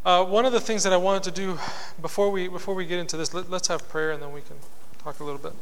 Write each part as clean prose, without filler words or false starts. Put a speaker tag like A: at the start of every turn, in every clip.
A: One of the things that I wanted to do before we get into this, let's have prayer and then we can talk a little bit.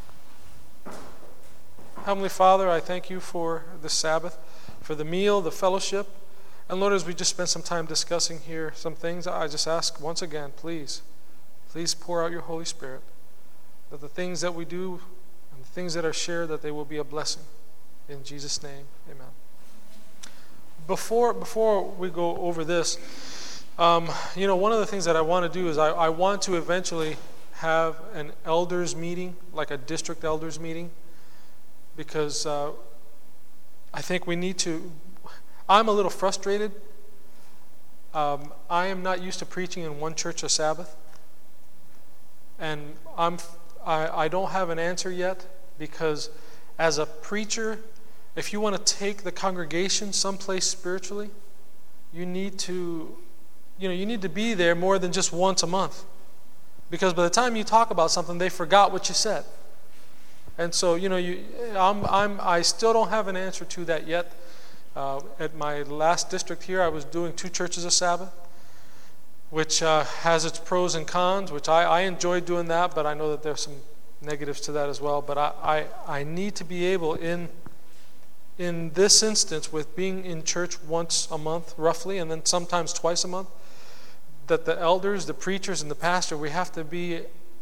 A: Heavenly Father, I thank you for this Sabbath, for the meal, the fellowship. And Lord, as we just spent some time discussing here some things, I just ask once again, please pour out your Holy Spirit, that the things that we do and the things that are shared, that they will be a blessing. In Jesus' name, amen. Before we go over this, one of the things that I want to do is I want to eventually have an elders meeting, like a district elders meeting, because I think we need to. I'm a little frustrated. I am not used to preaching in one church a Sabbath, and I don't have an answer yet, because as a preacher, if you want to take the congregation someplace spiritually, you need to be there more than just once a month, because by the time you talk about something, they forgot what you said. And so, I still don't have an answer to that yet. At my last district here, I was doing 2 churches a Sabbath, which has its pros and cons, which I enjoyed doing that, but I know that there's some negatives to that as well. But I need to be able, in this instance, with being in church once a month, roughly, and then sometimes twice a month, that the elders, the preachers, and the pastor, we have to be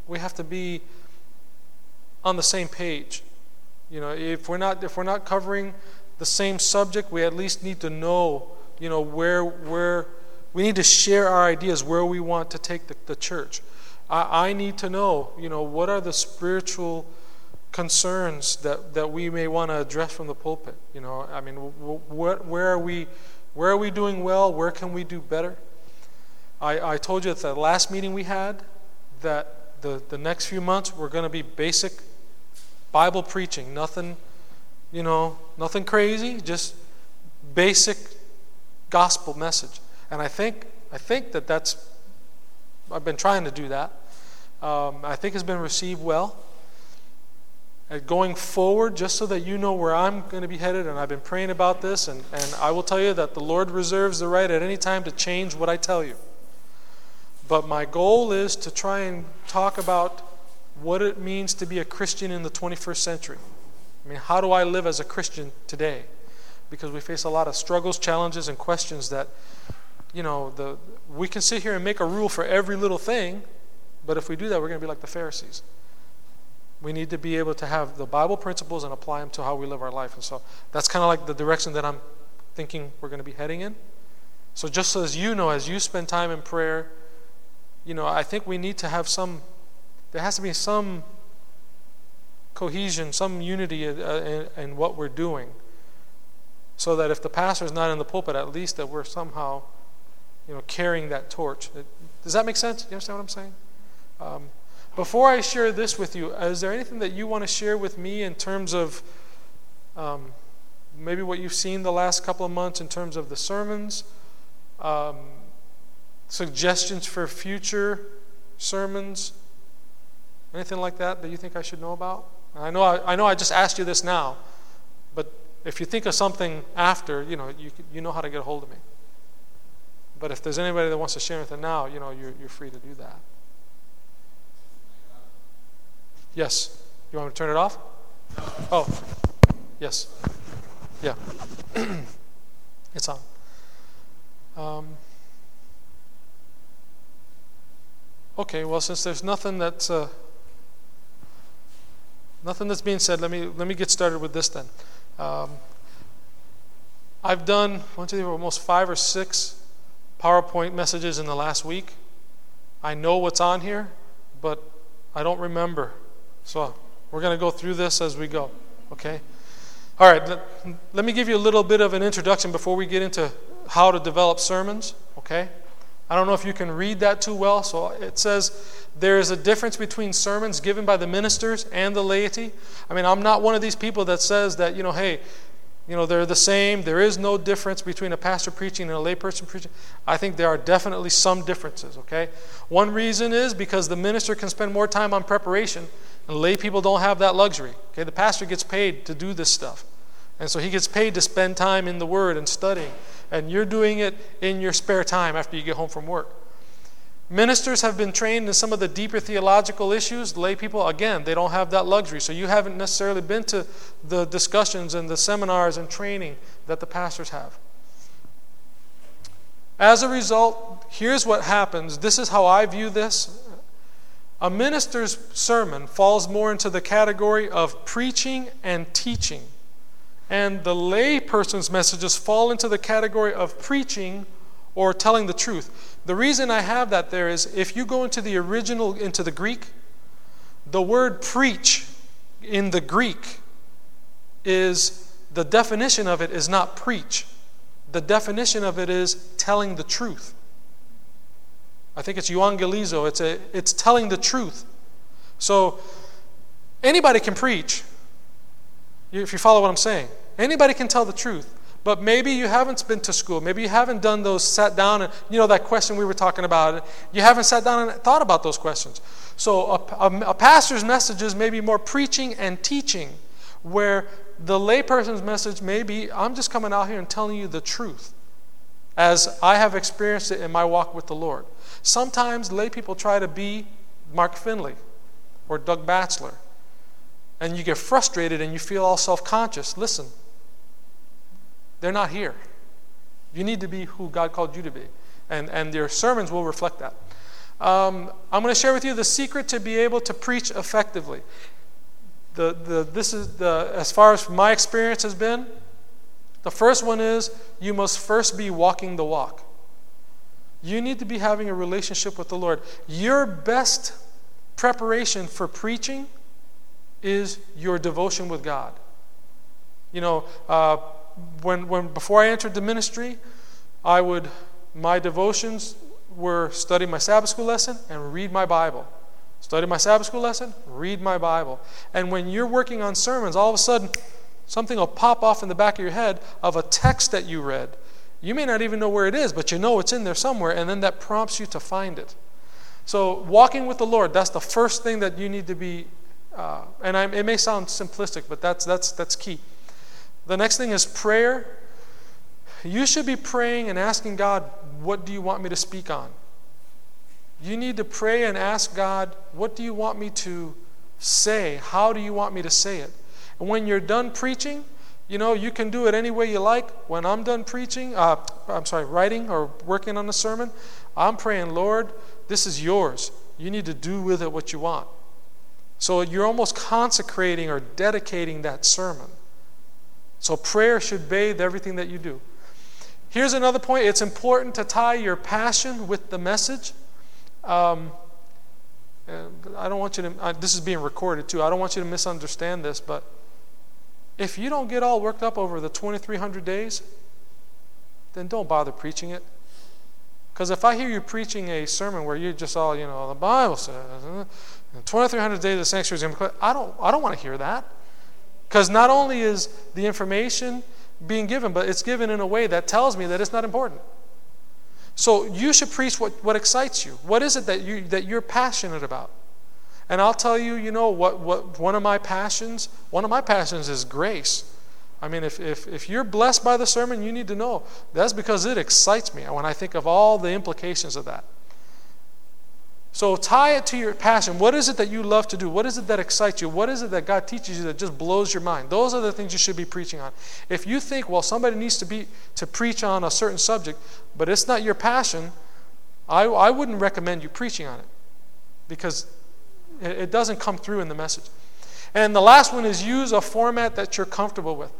A: on the same page. If we're not covering the same subject, we at least need to know, where we need to share our ideas, where we want to take the church. I need to know, what are the spiritual concerns that we may want to address from the pulpit. Where are we doing well? Where can we do better? I told you at the last meeting we had that the next few months we're going to be basic Bible preaching. Nothing crazy, just basic gospel message. And I think that's I've been trying to do that. I think it's been received well. Going forward, just so that you know where I'm going to be headed, and I've been praying about this, and I will tell you that the Lord reserves the right at any time to change what I tell you. But my goal is to try and talk about what it means to be a Christian in the 21st century. How do I live as a Christian today? Because we face a lot of struggles, challenges, and questions that, we can sit here and make a rule for every little thing, but if we do that, we're going to be like the Pharisees. We need to be able to have the Bible principles and apply them to how we live our life. And so that's kind of like the direction that I'm thinking we're going to be heading in. So just so as you spend time in prayer, I think we need to have there has to be some cohesion, some unity in what we're doing, so that if the pastor is not in the pulpit, at least that we're somehow, carrying that torch. Does that make sense? You understand what I'm saying? Before I share this with you, is there anything that you want to share with me in terms of maybe what you've seen the last couple of months in terms of the sermons, suggestions for future sermons, anything like that you think I should know about? I know I just asked you this now, but if you think of something after, you know how to get a hold of me. But if there's anybody that wants to share anything now, you're free to do that. Yes. You want me to turn it off? Oh, yes. Yeah. It's on. Okay. Well, since there's nothing that's being said, let me get started with this then. I've done almost 5 or 6 PowerPoint messages in the last week. I know what's on here, but I don't remember. So we're going to go through this as we go, okay? All right, let me give you a little bit of an introduction before we get into how to develop sermons, okay? I don't know if you can read that too well. So it says there is a difference between sermons given by the ministers and the laity. I'm not one of these people that says that, hey, they're the same. There is no difference between a pastor preaching and a layperson preaching. I think there are definitely some differences, okay? One reason is because the minister can spend more time on preparation, and lay people don't have that luxury. Okay, the pastor gets paid to do this stuff. And so he gets paid to spend time in the Word and studying. And you're doing it in your spare time after you get home from work. Ministers have been trained in some of the deeper theological issues. Lay people, again, they don't have that luxury. So you haven't necessarily been to the discussions and the seminars and training that the pastors have. As a result, here's what happens. This is how I view this. A minister's sermon falls more into the category of preaching and teaching. And the lay person's messages fall into the category of preaching or telling the truth. The reason I have that there is if you go into the original, into the Greek, the word preach in the Greek is, the definition of it is not preach. The definition of it is telling the truth. I think it's euangelizo. It's telling the truth. So anybody can preach, if you follow what I'm saying. Anybody can tell the truth. But maybe you haven't been to school. Maybe you haven't done those, sat down and, that question we were talking about. You haven't sat down and thought about those questions. So a pastor's messages may be more preaching and teaching, where the layperson's message may be, I'm just coming out here and telling you the truth, as I have experienced it in my walk with the Lord. Sometimes lay people try to be Mark Finley or Doug Batchelor, and you get frustrated and you feel all self-conscious. Listen. They're not here. You need to be who God called you to be. And your sermons will reflect that. I'm going to share with you the secret to be able to preach effectively. This is as far as my experience has been, the first one is you must first be walking the walk. You need to be having a relationship with the Lord. Your best preparation for preaching is your devotion with God. When before I entered the ministry, my devotions were study my Sabbath school lesson and read my Bible. Study my Sabbath school lesson, read my Bible. And when you're working on sermons, all of a sudden, something will pop off in the back of your head of a text that you read. You may not even know where it is, but you know it's in there somewhere, and then that prompts you to find it. So walking with the Lord, that's the first thing that you need to be, it may sound simplistic, but that's key. The next thing is prayer. You should be praying and asking God, what do you want me to speak on? You need to pray and ask God, what do you want me to say? How do you want me to say it? And when you're done preaching, you can do it any way you like. When I'm done writing or working on a sermon, I'm praying, Lord, this is yours. You need to do with it what you want. So you're almost consecrating or dedicating that sermon. So prayer should bathe everything that you do. Here's another point. It's important to tie your passion with the message. I don't want you to, this is being recorded too. I don't want you to misunderstand this, but if you don't get all worked up over the 2,300 days, then don't bother preaching it. Because if I hear you preaching a sermon where you're just all, the Bible says, 2,300 days of sanctuary is going to be, I don't want to hear that. Because not only is the information being given, but it's given in a way that tells me that it's not important. So you should preach what excites you. What is it that you're passionate about? And I'll tell you, what one of my passions is grace. I mean, if you're blessed by the sermon, you need to know that's because it excites me when I think of all the implications of that. So tie it to your passion. What is it that you love to do? What is it that excites you? What is it that God teaches you that just blows your mind? Those are the things you should be preaching on. If you think, somebody needs to preach on a certain subject, but it's not your passion, I wouldn't recommend you preaching on it because it doesn't come through in the message. And the last one is use a format that you're comfortable with.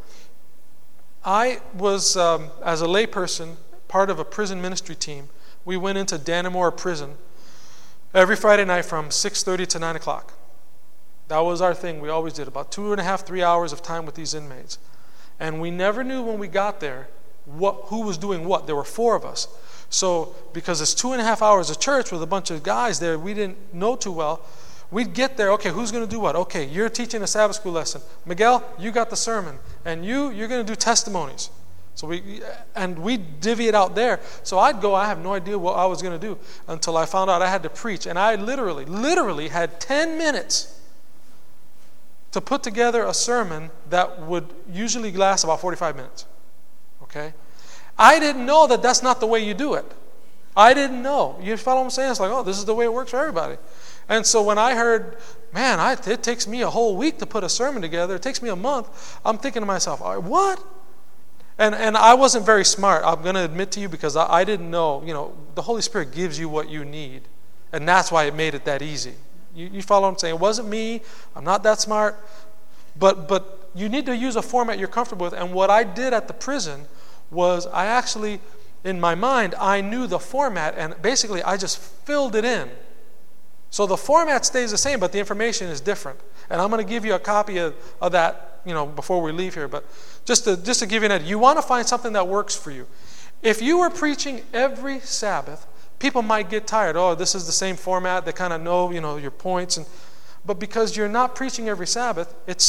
A: I was, as a layperson, part of a prison ministry team. We went into Dannemora Prison every Friday night from 6:30 to 9 o'clock. That was our thing. We always did about 2.5, 3 hours of time with these inmates. And we never knew when we got there who was doing what. There were 4 of us. So because it's 2.5 hours of church with a bunch of guys there we didn't know too well, we'd get there, okay, who's going to do what? Okay, you're teaching a Sabbath school lesson. Miguel, you got the sermon. And you're going to do testimonies. So we divvy it out there. So I'd go, I have no idea what I was going to do until I found out I had to preach. And I literally had 10 minutes to put together a sermon that would usually last about 45 minutes. Okay? I didn't know that that's not the way you do it. I didn't know. You follow what I'm saying? It's like, oh, this is the way it works for everybody. And so when I heard, man, it takes me a whole week to put a sermon together, it takes me a month, I'm thinking to myself, what? And I wasn't very smart, I'm going to admit to you, because I didn't know. The Holy Spirit gives you what you need. And that's why it made it that easy. You follow what I'm saying? It wasn't me. I'm not that smart. But you need to use a format you're comfortable with. And what I did at the prison was I actually, in my mind, I knew the format. And basically, I just filled it in. So the format stays the same, but the information is different. And I'm going to give you a copy of that, before we leave here. But just to give you an idea, you want to find something that works for you. If you were preaching every Sabbath, people might get tired. Oh, this is the same format. They kind of know, your points. But because you're not preaching every Sabbath,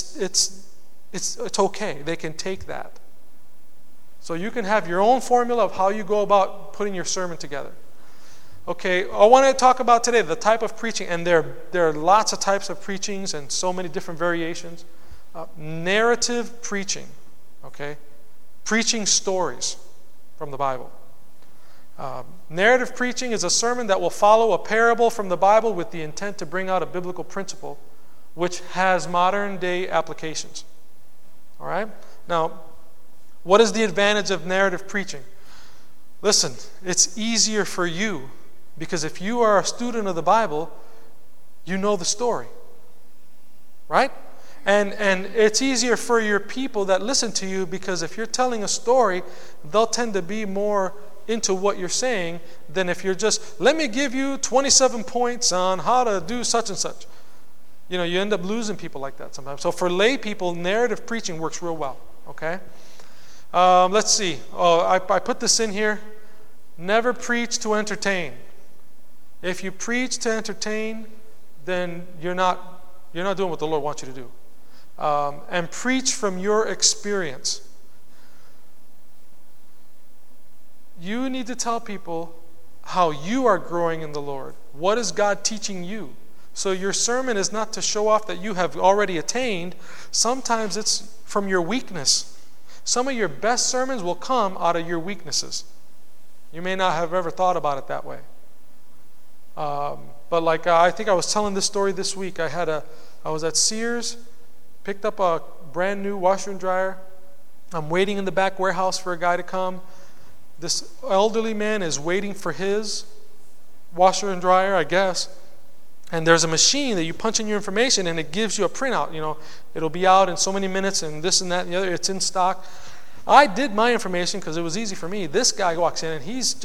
A: it's okay. They can take that. So you can have your own formula of how you go about putting your sermon together. Okay, I want to talk about today the type of preaching, and there are lots of types of preachings and so many different variations. Narrative preaching, okay? Preaching stories from the Bible. Narrative preaching is a sermon that will follow a parable from the Bible with the intent to bring out a biblical principle which has modern day applications. All right? Now, what is the advantage of narrative preaching? Listen, it's easier for you because if you are a student of the Bible, you know the story. Right? And it's easier for your people that listen to you because if you're telling a story, they'll tend to be more into what you're saying than if you're just, let me give you 27 points on how to do such and such. You end up losing people like that sometimes. So for lay people, narrative preaching works real well. Okay? Let's see. I put this in here. Never preach to entertain. If you preach to entertain, then you're not doing what the Lord wants you to do. And preach from your experience. You need to tell people how you are growing in the Lord. What is God teaching you? So your sermon is not to show off that you have already attained. Sometimes it's from your weakness. Some of your best sermons will come out of your weaknesses. You may not have ever thought about it that way. But I think I was telling this story this week. I was at Sears, picked up a brand new washer and dryer. I'm waiting in the back warehouse for a guy to come. This elderly man is waiting for his washer and dryer, I guess. And there's a machine that you punch in your information and it gives you a printout. It'll be out in so many minutes and this and that and the other. It's in stock. I did my information because it was easy for me. This guy walks in and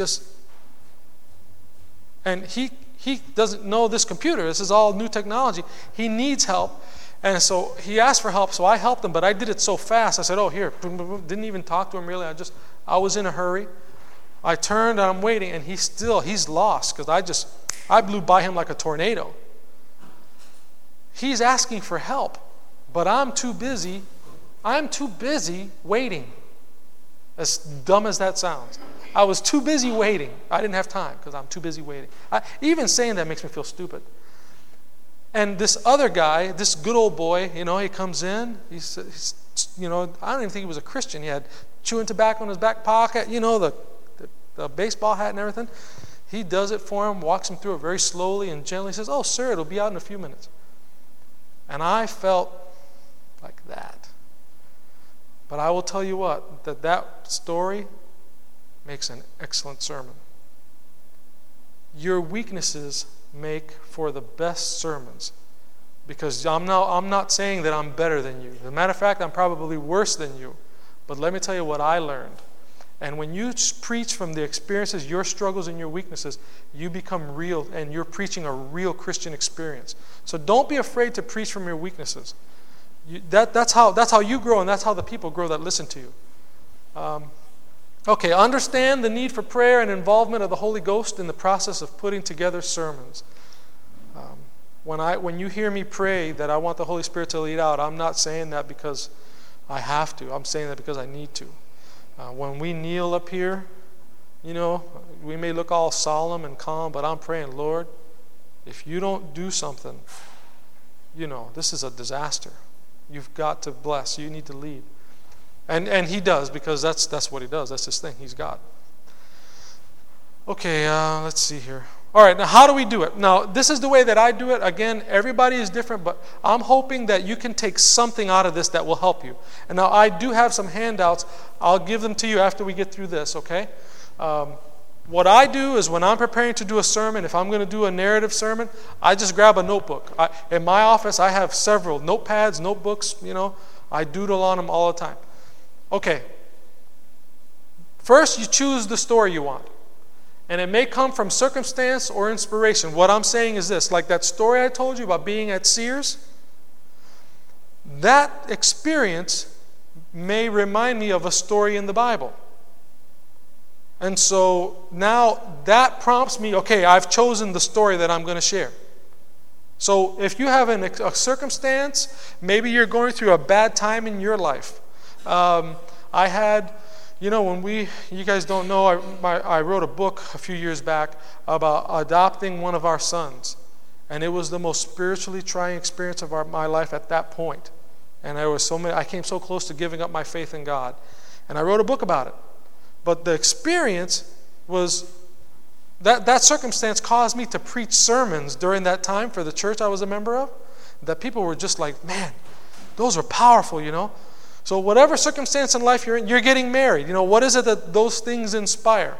A: he doesn't know this computer. This is all new technology. He needs help. And so he asked for help, so I helped him, but I did it so fast. I said, oh, here. Didn't even talk to him really. I was in a hurry. I turned and I'm waiting, and he's lost because I blew by him like a tornado. He's asking for help, but I'm too busy waiting. As dumb as that sounds. I was too busy waiting. I didn't have time because I'm too busy waiting. Even saying that makes me feel stupid. And this other guy, this good old boy, he comes in. He's I don't even think he was a Christian. He had chewing tobacco in his back pocket, the baseball hat and everything. He does it for him, walks him through it very slowly and gently. Says, oh, sir, it'll be out in a few minutes. And I felt like that. But I will tell you what, that story makes an excellent sermon. Your weaknesses make for the best sermons. Because I'm not saying that I'm better than you. As a matter of fact, I'm probably worse than you. But let me tell you what I learned. And when you preach from the experiences, your struggles and your weaknesses, you become real and you're preaching a real Christian experience. So don't be afraid to preach from your weaknesses. That's how you grow, and that's how the people grow that listen to you. Okay, understand the need for prayer and involvement of the Holy Ghost in the process of putting together sermons. When you hear me pray that I want the Holy Spirit to lead out, I'm not saying that because I have to. I'm saying that because I need to. When we kneel up here, we may look all solemn and calm, but I'm praying, Lord, if you don't do something, this is a disaster. You've got to bless. You need to lead. And he does, because that's what he does. That's his thing. He's God. Okay, let's see here. All right, now how do we do it? Now, this is the way that I do it. Again, everybody is different, but I'm hoping that you can take something out of this that will help you. And now I do have some handouts. I'll give them to you after we get through this, okay? What I do is when I'm preparing to do a sermon, if I'm going to do a narrative sermon, I just grab a notebook. In my office, I have several notepads, notebooks, I doodle on them all the time. Okay. First, you choose the story you want. And it may come from circumstance or inspiration. What I'm saying is this, like that story I told you about being at Sears, that experience may remind me of a story in the Bible. And so now that prompts me, okay, I've chosen the story that I'm going to share. So if you have a circumstance, maybe you're going through a bad time in your life. I had... you guys don't know, I wrote a book a few years back about adopting one of our sons. And it was the most spiritually trying experience of my life at that point. And I came so close to giving up my faith in God. And I wrote a book about it. But the experience was, that circumstance caused me to preach sermons during that time for the church I was a member of, that people were just like, man, those are powerful, So whatever circumstance in life you're in, you're getting married. What is it that those things inspire?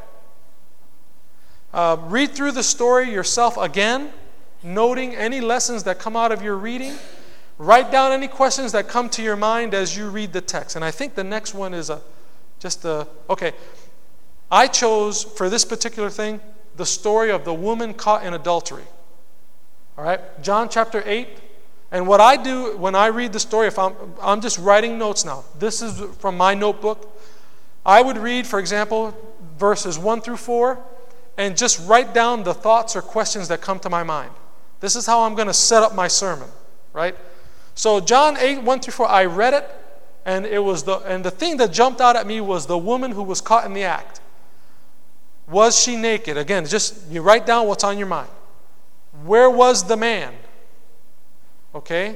A: Read through the story yourself again, noting any lessons that come out of your reading. Write down any questions that come to your mind as you read the text. And I think the next one is okay. I chose, for this particular thing, the story of the woman caught in adultery. All right? John chapter 8. And what I do when I read the story, if I'm just writing notes now. This is from my notebook. I would read, for example, verses 1 through 4, and just write down the thoughts or questions that come to my mind. This is how I'm going to set up my sermon, right? So John 8, 1 through 4, I read it, and the thing that jumped out at me was the woman who was caught in the act. Was she naked? Again, just you write down what's on your mind. Where was the man? Okay?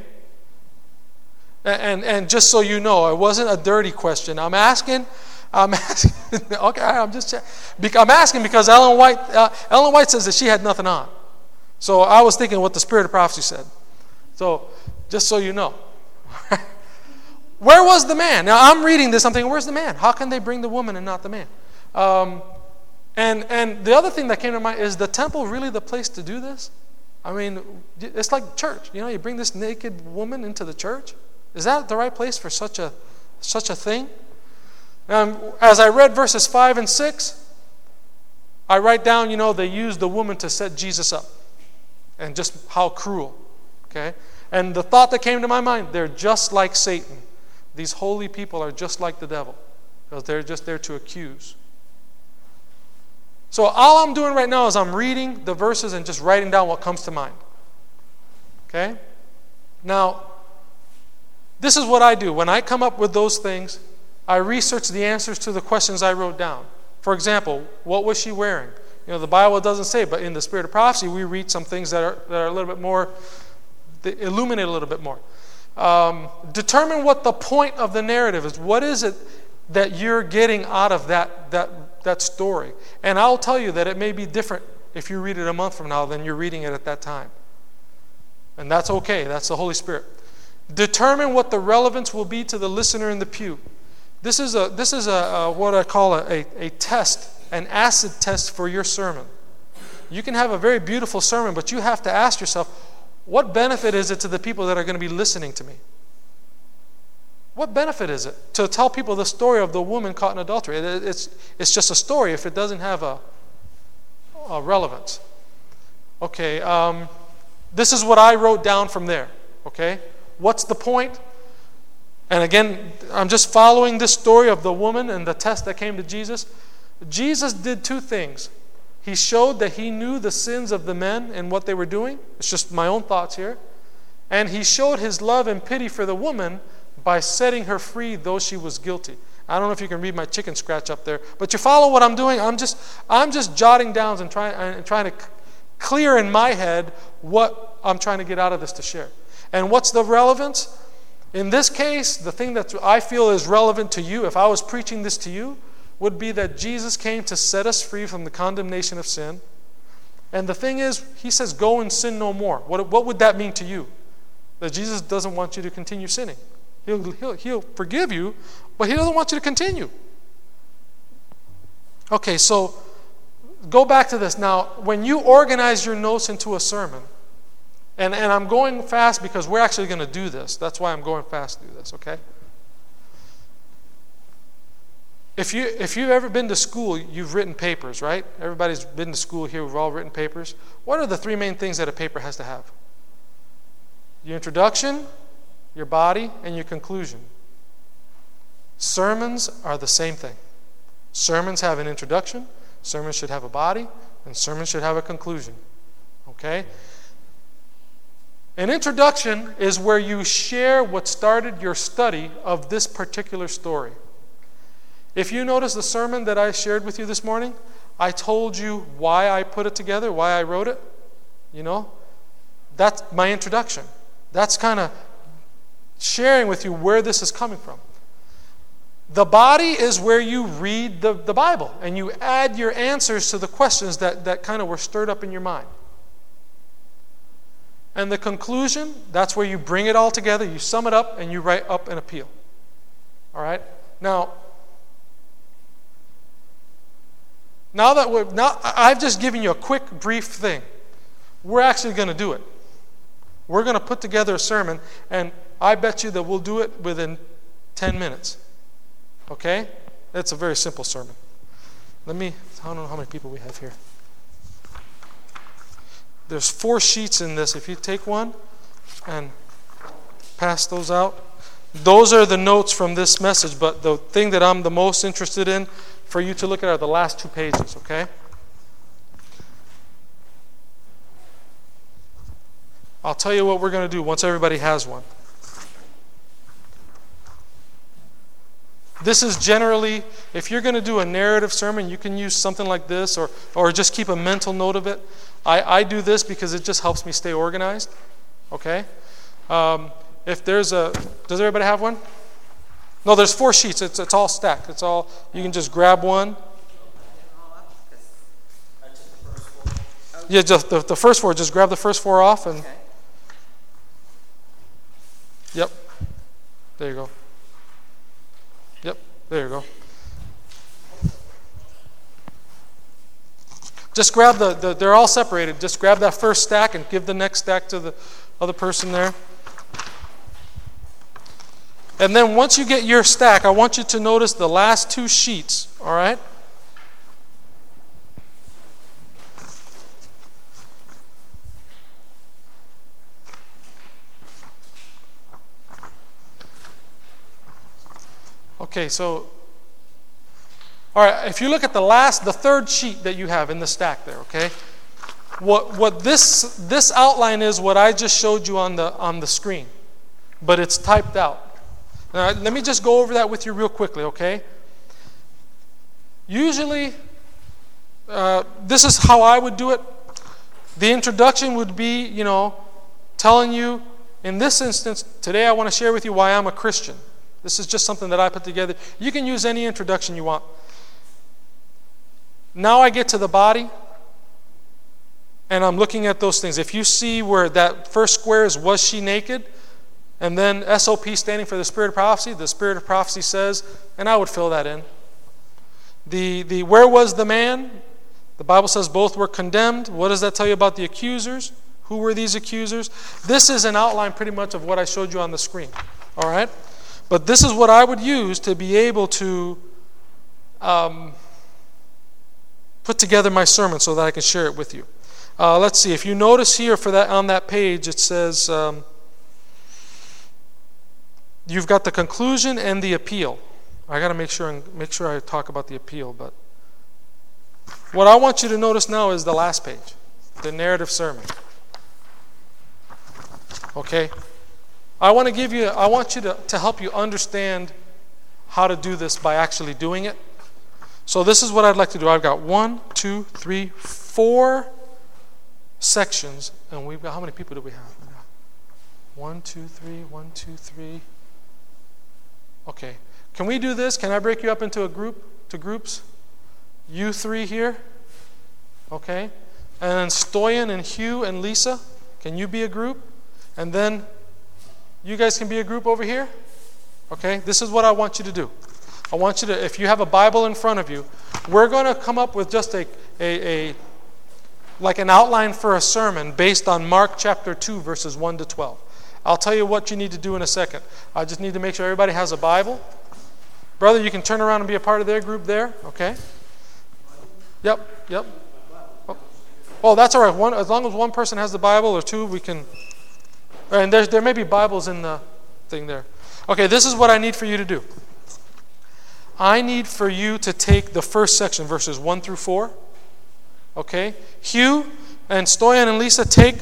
A: And just so you know, it wasn't a dirty question. I'm asking, okay, I'm asking because Ellen White says that she had nothing on. So I was thinking what the Spirit of Prophecy said. So, just so you know. Where was the man? Now I'm reading this, I'm thinking, where's the man? How can they bring the woman and not the man? And the other thing that came to mind is the temple really the place to do this? I mean, it's like church. You bring this naked woman into the church. Is that the right place for such a thing? As I read verses 5 and 6, I write down, they used the woman to set Jesus up. And just how cruel. Okay? And the thought that came to my mind, they're just like Satan. These holy people are just like the devil. Because they're just there to accuse. So all I'm doing right now is I'm reading the verses and just writing down what comes to mind. Okay? Now, this is what I do. When I come up with those things, I research the answers to the questions I wrote down. For example, what was she wearing? The Bible doesn't say, but in the Spirit of Prophecy, we read some things that are a little bit more, they illuminate a little bit more. Determine what the point of the narrative is. What is it that you're getting out of that story? And I'll tell you that it may be different if you read it a month from now than you're reading it at that time. And that's okay. That's the Holy Spirit. Determine what the relevance will be to the listener in the pew. This is what I call a test, an acid test for your sermon. You can have a very beautiful sermon, but you have to ask yourself, what benefit is it to the people that are going to be listening to me? What benefit is it to tell people the story of the woman caught in adultery? It's just a story if it doesn't have a relevance. Okay, this is what I wrote down from there. Okay, what's the point? And again, I'm just following this story of the woman and the test that came to Jesus. Jesus did two things. He showed that he knew the sins of the men and what they were doing. It's just my own thoughts here. And he showed his love and pity for the woman by setting her free, though she was guilty. I don't know if you can read my chicken scratch up there, but you follow what I'm doing. I'm just jotting down and trying to clear in my head what I'm trying to get out of this to share. And what's the relevance? In this case, the thing that I feel is relevant to you, if I was preaching this to you, would be that Jesus came to set us free from the condemnation of sin. And the thing is, he says, go and sin no more. What would that mean to you? That Jesus doesn't want you to continue sinning. He'll forgive you, but he doesn't want you to continue. Okay, so go back to this. Now, when you organize your notes into a sermon, and I'm going fast because we're actually going to do this. That's why I'm going fast through this, okay? If you've ever been to school, you've written papers, right? Everybody's been to school here. We've all written papers. What are the three main things that a paper has to have? Your introduction, your body, and your conclusion. Sermons are the same thing. Sermons have an introduction, sermons should have a body, and sermons should have a conclusion. Okay? An introduction is where you share what started your study of this particular story. If you notice the sermon that I shared with you this morning, I told you why I put it together, why I wrote it. You know? That's my introduction. That's kind of sharing with you where this is coming from. The body is where you read the Bible and you add your answers to the questions that kind of were stirred up in your mind. And the conclusion, that's where you bring it all together, you sum it up, and you write up an appeal. All right? Now I've just given you a quick, brief thing. We're actually going to do it. We're going to put together a sermon, and I bet you that we'll do it within 10 minutes. Okay? It's a very simple sermon. I don't know how many people we have here. There's 4 sheets in this. If you take one and pass those out. Those are the notes from this message, but the thing that I'm the most interested in for you to look at are the last 2 pages, okay? I'll tell you what we're going to do once everybody has one. This is generally, if you're going to do a narrative sermon, you can use something like this or just keep a mental note of it. I do this because it just helps me stay organized, okay? Does everybody have one? No, there's 4 sheets. It's all stacked. It's all, you can just grab one. Yeah, just the first 4. Just grab the first 4 off and. Yep. There you go. Yep. There you go. Just grab they're all separated. Just grab that first stack and give the next stack to the other person there. And then once you get your stack, I want you to notice the last 2 sheets, all right? Okay, so, all right, if you look at the 3rd sheet that you have in the stack there, okay? What this outline is what I just showed you on the screen, but it's typed out. Now, let me just go over that with you real quickly, okay? Usually, this is how I would do it. The introduction would be, telling you, in this instance, today I want to share with you why I'm a Christian. This is just something that I put together. You can use any introduction you want. Now I get to the body, and I'm looking at those things. If you see where that first square is, was she naked? And then SOP standing for the Spirit of Prophecy. The Spirit of Prophecy says, and I would fill that in. The where was the man? The Bible says both were condemned. What does that tell you about the accusers? Who were these accusers? This is an outline pretty much of what I showed you on the screen. All right? But this is what I would use to be able to put together my sermon so that I can share it with you. Let's see. If you notice here on that page, it says you've got the conclusion and the appeal. I got to make sure I talk about the appeal. But what I want you to notice now is the last page, the narrative sermon. Okay. I want you to help you understand how to do this by actually doing it. So this is what I'd like to do. I've got 1, 2, 3, 4 sections, and we've got, how many people do we have? 1, 2, 3, 1, 2, 3, Okay. Can we do this? Can I break you up into groups? You three here. Okay. And then Stoyan and Hugh and Lisa, can you be a group? And then you guys can be a group over here. Okay. This is what I want you to do. I want you to, if you have a Bible in front of you, we're going to come up with just like an outline for a sermon based on Mark chapter 2, verses 1 to 12. I'll tell you what you need to do in a second. I just need to make sure everybody has a Bible. Brother, you can turn around and be a part of their group there, okay? Yep. Oh, that's all right. As long as one person has the Bible or two, we can. And there may be Bibles in the thing there. Okay, this is what I need for you to do. I need for you to take the first section, verses 1 through 4. Okay? Hugh and Stoyan and Lisa, take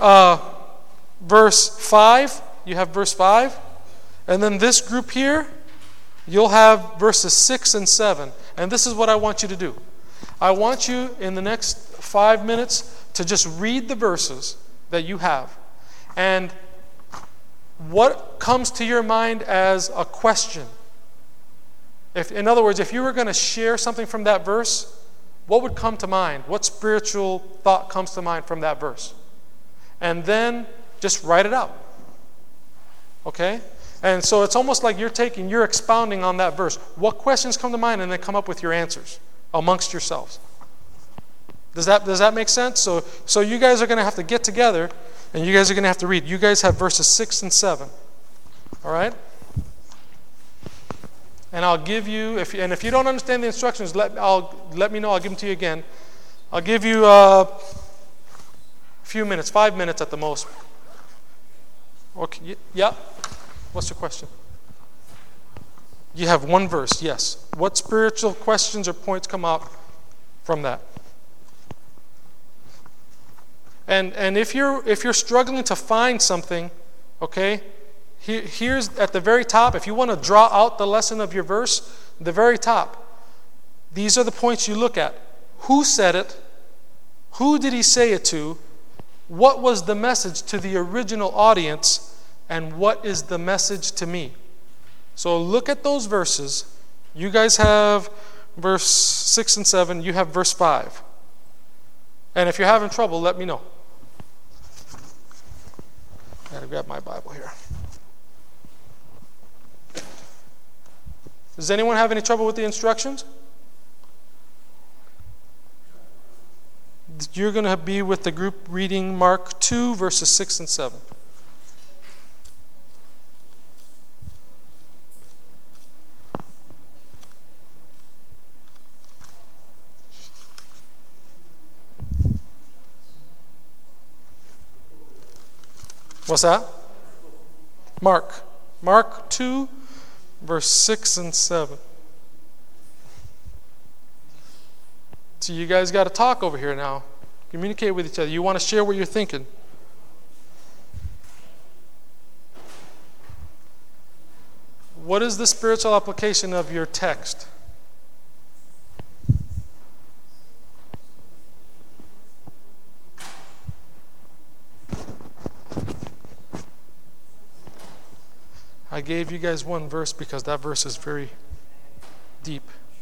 A: verse 5. You have verse 5. And then this group here, you'll have verses 6 and 7. And this is what I want you to do. I want you in the next 5 minutes to just read the verses that you have. And what comes to your mind as a question? In other words, if you were going to share something from that verse, what would come to mind? What spiritual thought comes to mind from that verse? And then just write it out. Okay? And so it's almost like you're expounding on that verse. What questions come to mind, and then come up with your answers amongst yourselves. Does that make sense? So you guys are going to have to get together, and you guys are going to have to read. You guys have verses 6 and 7. All right? And I'll give you, if you don't understand the instructions, let me know. I'll give them to you again. I'll give you a few minutes, 5 minutes at the most. Okay, yeah. What's your question? You have one verse, yes. What spiritual questions or points come up from that? And if you're struggling to find something, okay, here's at the very top. If you want to draw out the lesson of your verse, the very top, these are the points you look at. Who said it? Who did he say it to? What was the message to the original audience? And what is the message to me? So look at those verses. You guys have verse 6 and 7. You have verse 5. And if you're having trouble, let me know. I gotta grab my Bible here. Does anyone have any trouble with the instructions? You're going to be with the group reading Mark 2, verses 6 and 7. What's that? Mark 2, verse 6 and 7. So you guys got to talk over here now. Communicate with each other. You want to share what you're thinking. What is the spiritual application of your text? I gave you guys one verse because that verse is very deep.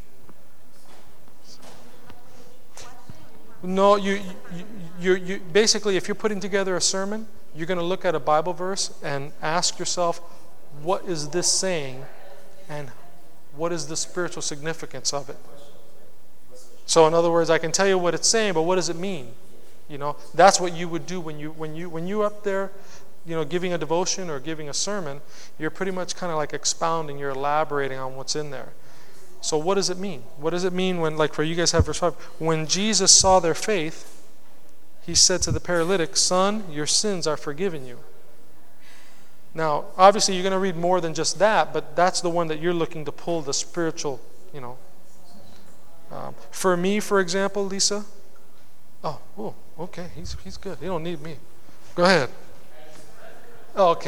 A: No, you basically, if you're putting together a sermon, you're going to look at a Bible verse and ask yourself, what is this saying, and what is the spiritual significance of it? So, in other words, I can tell you what it's saying, but what does it mean? You know, that's what you would do when you're up there, you know, giving a devotion or giving a sermon. You're pretty much kind of like expounding, you're elaborating on what's in there. So what does it mean? What does it mean when, like for you guys have verse 5, when Jesus saw their faith, he said to the paralytic, "Son, your sins are forgiven you." Now, obviously you're going to read more than just that, but that's the one that you're looking to pull the spiritual, you know. For me, for example, Lisa. Oh, okay, he's good. He don't need me. Go ahead. Oh, okay.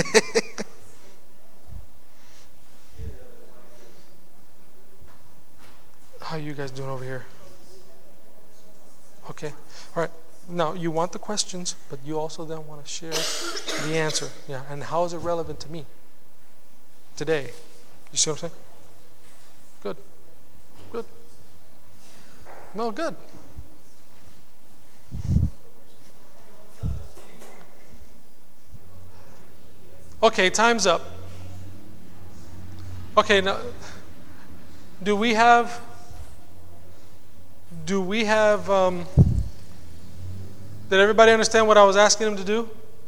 A: How are you guys doing over here? Okay. All right. Now, you want the questions, but you also then want to share the answer. Yeah. And how is it relevant to me today? You see what I'm saying? Good. Good. No, good. Okay, time's up. Okay, now, do we have, did everybody understand what I was asking them to do?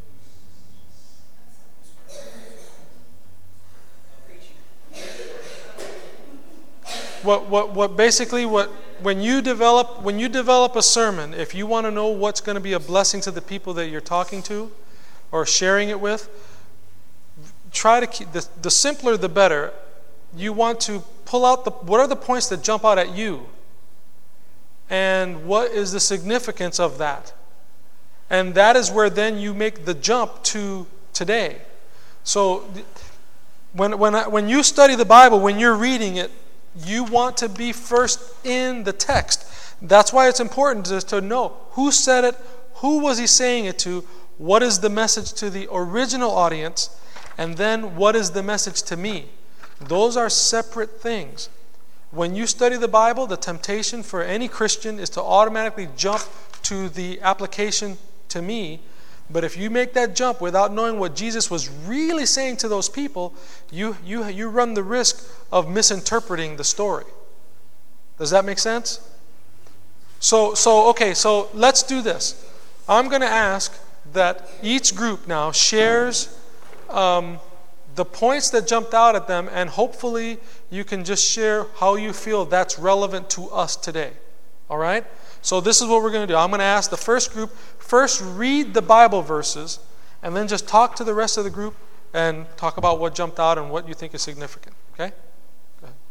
A: When you develop a sermon, if you want to know what's going to be a blessing to the people that you're talking to or sharing it with, try to keep the simpler the better. You want to pull out what are the points that jump out at you, and what is the significance of that, and that is where then you make the jump to today. So when you study the Bible, when you're reading it, you want to be first in the text. That's why it's important to know who said it, who was he saying it to, what is the message to the original audience, and then what is the message to me. Those are separate things. When you study the Bible, the temptation for any Christian is to automatically jump to the application to me. But if you make that jump without knowing what Jesus was really saying to those people, you run the risk of misinterpreting the story. Does that make sense? So let's do this. I'm going to ask that each group now shares the points that jumped out at them, and hopefully you can just share how you feel that's relevant to us today. All right? So this is what we're going to do. I'm going to ask the first group, first read the Bible verses, and then just talk to the rest of the group and talk about what jumped out and what you think is significant. Okay? Go ahead.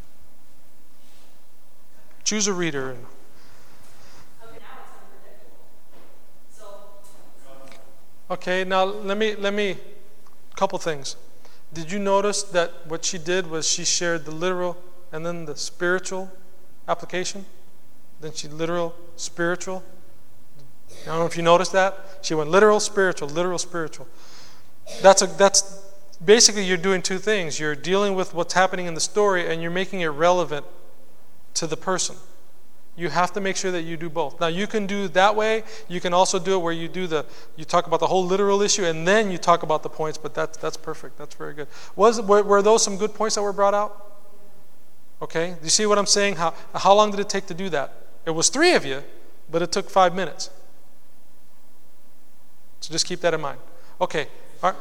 A: Choose a reader. Okay, now let me couple things. Did you notice that what she did was she shared the literal and then the spiritual application? Then she literal, spiritual. I don't know if you noticed that. She went literal, spiritual, literal, spiritual. That's basically you're doing two things. You're dealing with what's happening in the story and you're making it relevant to the person. You have to make sure that you do both. Now you can do it that way. You can also do it where you talk about the whole literal issue and then you talk about the points, but that's perfect. That's very good. Were those some good points that were brought out? Okay. Do you see what I'm saying? How long did it take to do that? It was 3 of you, but it took 5 minutes. So just keep that in mind. Okay. All right.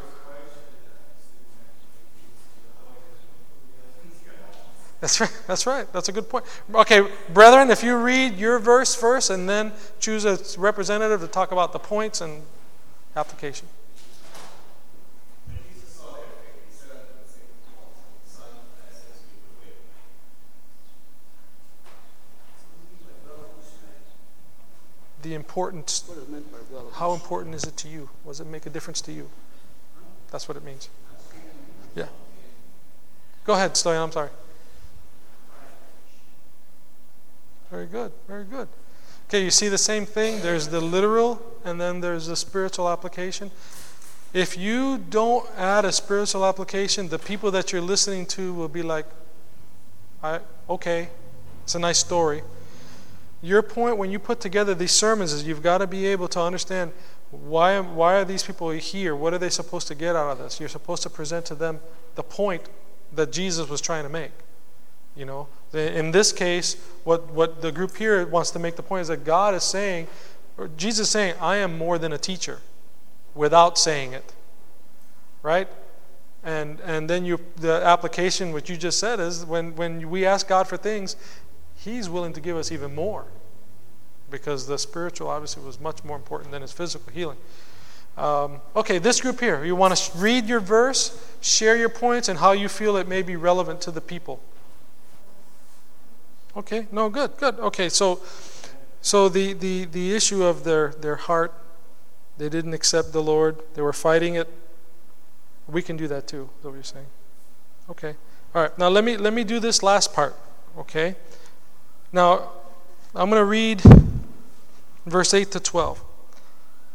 A: That's right. That's a good point. Okay, brethren, if you read your verse first and then choose a representative to talk about the points and application. The importance, how important is it to you? Does it make a difference to you? That's what it means. Yeah. Go ahead, Stoyan, I'm sorry. Very good, very good. Okay, you see the same thing? There's the literal and then there's the spiritual application. If you don't add a spiritual application, the people that you're listening to will be like, okay, it's a nice story. Your point when you put together these sermons is you've got to be able to understand why are these people here? What are they supposed to get out of this? You're supposed to present to them the point that Jesus was trying to make. You know, in this case, what the group here wants to make the point is that God is saying, or Jesus is saying, I am more than a teacher, without saying it, right? And then the application, what you just said, is when we ask God for things, He's willing to give us even more, because the spiritual obviously was much more important than His physical healing. Okay, this group here, you want to read your verse, share your points, and how you feel it may be relevant to the people. Okay, no, good. Okay, so the issue of their heart, they didn't accept the Lord, they were fighting it. We can do that too, is what you're saying. Okay. All right, now let me do this last part, okay? Now, I'm going to read verse 8 to 12.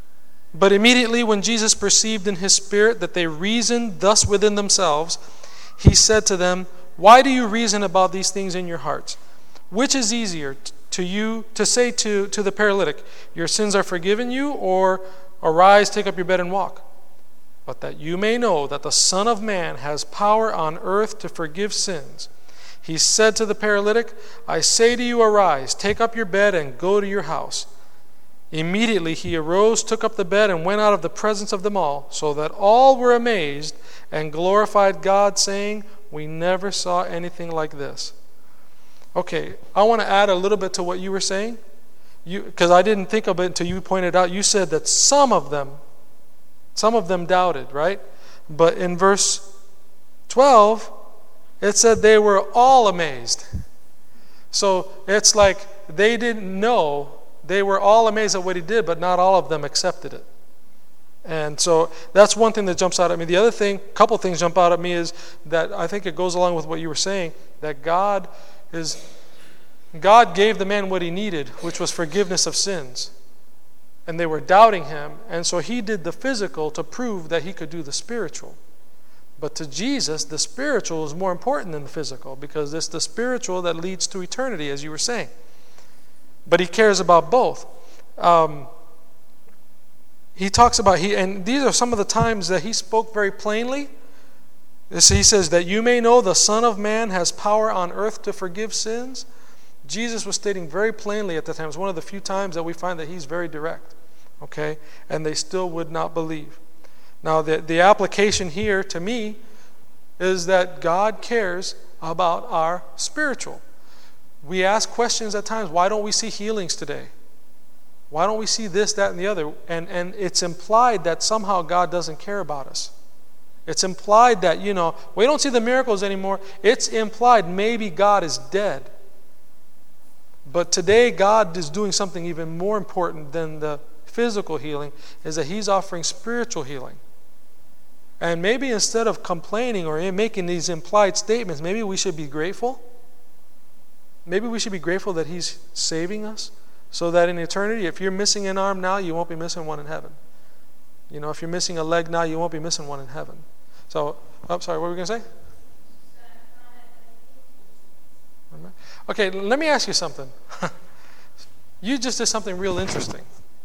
A: But immediately when Jesus perceived in his spirit that they reasoned thus within themselves, He said to them, "Why do you reason about these things in your hearts? Which is easier to you to say to the paralytic, 'Your sins are forgiven you,' or 'Arise, take up your bed and walk'? But that you may know that the Son of Man has power on earth to forgive sins." He said to the paralytic, "I say to you, arise, take up your bed and go to your house." Immediately he arose, took up the bed, and went out of the presence of them all, so that all were amazed and glorified God, saying, "We never saw anything like this." Okay, I want to add a little bit to what you were saying, because I didn't think of it until you pointed out. You said that some of them doubted, right? But in verse 12, it said they were all amazed. So it's like they didn't know. They were all amazed at what he did, but not all of them accepted it. And so that's one thing that jumps out at me. The other thing, a couple things jump out at me, is that I think it goes along with what you were saying, that God gave the man what he needed, which was forgiveness of sins. And they were doubting him, and so he did the physical to prove that he could do the spiritual. But to Jesus, the spiritual is more important than the physical, because it's the spiritual that leads to eternity, as you were saying. But he cares about both. He talks about, and these are some of the times that he spoke very plainly. He says that you may know the Son of Man has power on earth to forgive sins. Jesus was stating very plainly at the time. It's one of the few times that we find that he's very direct. Okay? And they still would not believe. Now, the application here to me is that God cares about our spiritual. We ask questions at times, why don't we see healings today? Why don't we see this, that, and the other? And it's implied that somehow God doesn't care about us. It's implied that, we don't see the miracles anymore. It's implied maybe God is dead. But today God is doing something even more important than the physical healing, is that he's offering spiritual healing. And maybe instead of complaining or making these implied statements, maybe we should be grateful. Maybe we should be grateful that he's saving us, so that in eternity, if you're missing an arm now, you won't be missing one in heaven. If you're missing a leg now, you won't be missing one in heaven. So, sorry, what were we going to say? Okay, let me ask you something. You just did something real interesting.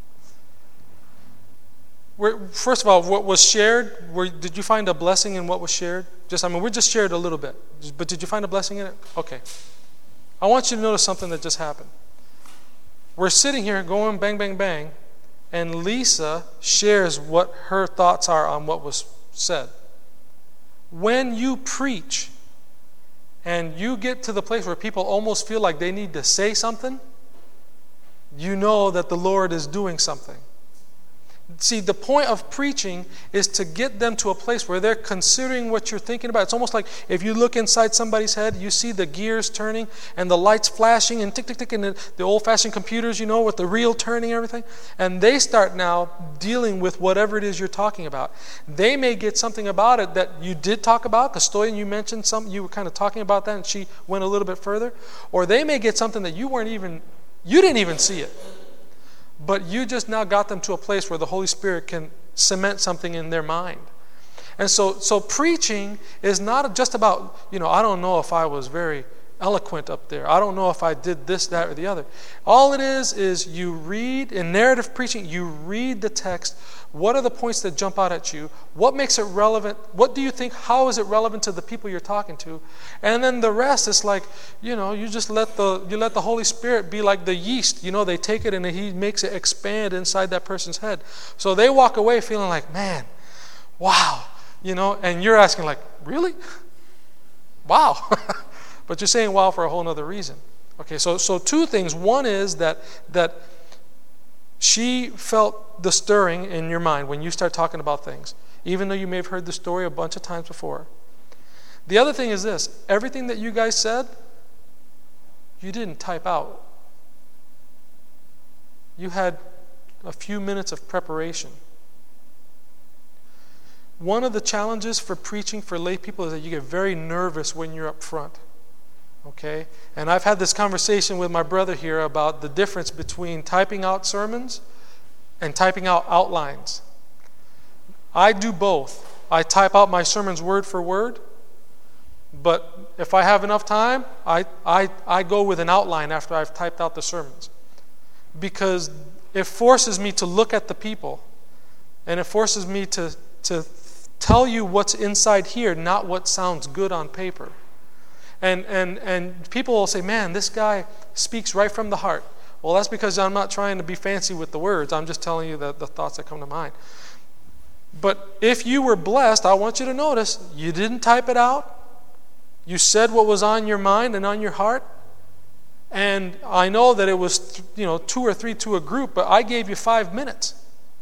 A: First of all, what was shared, did you find a blessing in what was shared? We just shared a little bit. But did you find a blessing in it? Okay. I want you to notice something that just happened. We're sitting here going bang, bang, bang, and Lisa shares what her thoughts are on what was said. When you preach and you get to the place where people almost feel like they need to say something, you know that the Lord is doing something. See, the point of preaching is to get them to a place where they're considering what you're thinking about. It's almost like if you look inside somebody's head, you see the gears turning and the lights flashing and tick, tick, tick, and the old-fashioned computers, with the reel turning and everything. And they start now dealing with whatever it is you're talking about. They may get something about it that you did talk about, because Stoyan, you mentioned something, you were kind of talking about that, and she went a little bit further. Or they may get something that you didn't even see it. But you just now got them to a place where the Holy Spirit can cement something in their mind. And so preaching is not just about, I don't know if I was very eloquent up there. I don't know if I did this, that, or the other. All it is you read, in narrative preaching, you read the text. What are the points that jump out at you? What makes it relevant? What do you think, how is it relevant to the people you're talking to? And then the rest is like, you just let the Holy Spirit be like the yeast. They take it and he makes it expand inside that person's head. So they walk away feeling like, man, wow. And you're asking like, really? Wow. But you're saying wow for a whole other reason. Okay, so two things. One is that she felt the stirring in your mind when you start talking about things, even though you may have heard the story a bunch of times before. The other thing is this. Everything that you guys said, you didn't type out. You had a few minutes of preparation. One of the challenges for preaching for lay people is that you get very nervous when you're up front. Okay? And I've had this conversation with my brother here about the difference between typing out sermons and typing out outlines. I do both. I type out my sermons word for word, But if I have enough time, I go with an outline after I've typed out the sermons. Because it forces me to look at the people. And it forces me to tell you what's inside here, not what sounds good on paper. And people will say, man, this guy speaks right from the heart. Well, that's because I'm not trying to be fancy with the words. I'm just telling you the thoughts that come to mind. But if you were blessed, I want you to notice, you didn't type it out. You said what was on your mind and on your heart. And I know that it was 2 or 3 to a group, but I gave you 5 minutes.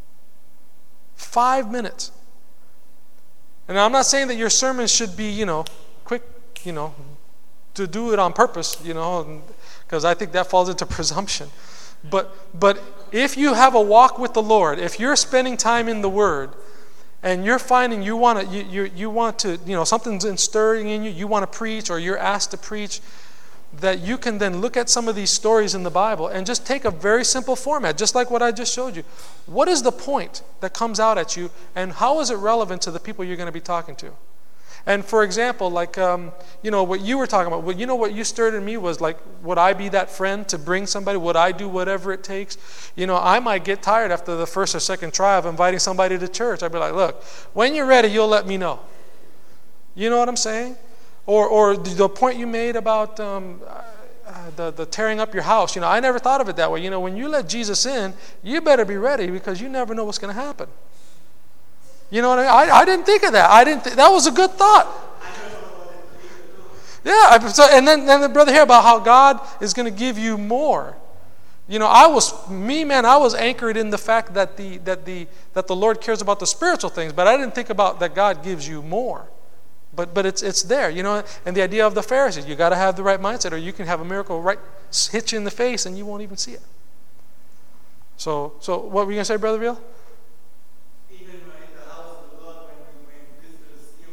A: 5 minutes. And I'm not saying that your sermon should be, quick, to do it on purpose, because I think that falls into presumption. But if you have a walk with the Lord, if you're spending time in the Word, and you're finding you want to, something's stirring in you, you want to preach, or you're asked to preach, that you can then look at some of these stories in the Bible and just take a very simple format, just like what I just showed you. What is the point that comes out at you, and how is it relevant to the people you're going to be talking to? And for example, like, what you were talking about, what you stirred in me was like, would I be that friend to bring somebody? Would I do whatever it takes? I might get tired after the first or second try of inviting somebody to church. I'd be like, look, when you're ready, you'll let me know. You know what I'm saying? Or the point you made about the tearing up your house. I never thought of it that way. When you let Jesus in, you better be ready, because you never know what's going to happen. You know what I mean? I didn't think of that. That was a good thought. Yeah. And then the brother here about how God is going to give you more. I was anchored in the fact that the Lord cares about the spiritual things, but I didn't think about that God gives you more. But it's there, and the idea of the Pharisees, you got to have the right mindset, or you can have a miracle hit you in the face and you won't even see it. So what were you going to say, Brother Real?
B: Even in the house of the Lord, when visitors here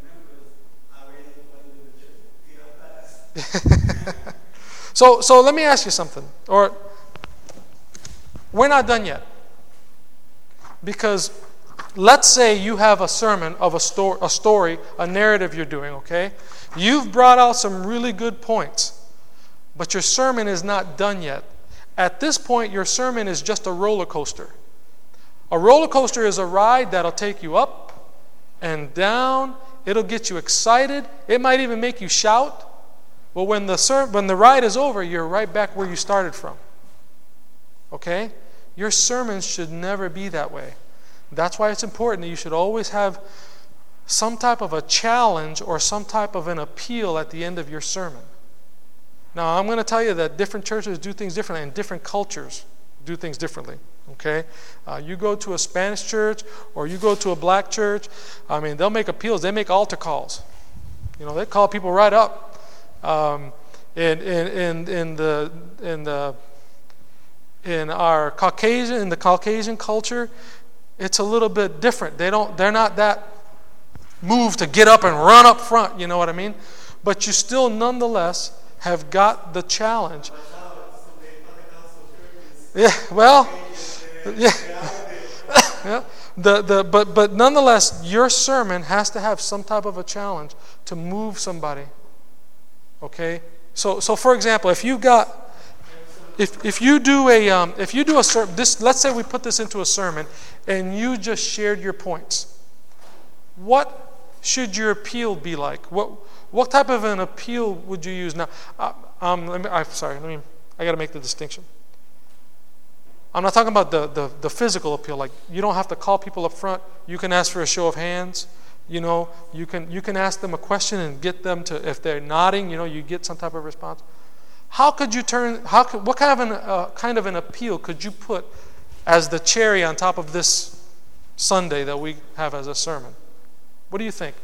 B: with members, I raise the church.
A: So let me ask you something. Or we're not done yet. Because let's say you have a sermon of a story, a narrative you're doing, okay? You've brought out some really good points, but your sermon is not done yet. At this point, your sermon is just a roller coaster. A roller coaster is a ride that'll take you up and down. It'll get you excited. It might even make you shout. But when the ride is over, you're right back where you started from. Okay? Your sermons should never be that way. That's why it's important that you should always have some type of a challenge or some type of an appeal at the end of your sermon. Now, I'm going to tell you that different churches do things differently, and different cultures do things differently. Okay? You go to a Spanish church or you go to a black church, they'll make appeals. They make altar calls. They call people right up. In our Caucasian culture, it's a little bit different. They're not that moved to get up and run up front, you know what I mean? But you still nonetheless have got the challenge. Yeah, well, yeah. But nonetheless, your sermon has to have some type of a challenge to move somebody. Okay? So for example, if you do a sermon, let's say we put this into a sermon and you just shared your points. What should your appeal be like? What type of an appeal would you use? Now, I got to make the distinction. I'm not talking about the physical appeal. Like, you don't have to call people up front. You can ask for a show of hands. You can ask them a question and get them to, if they're nodding, you get some type of response. What kind of an appeal could you put as the cherry on top of this Sunday that we have as a sermon? What do you think?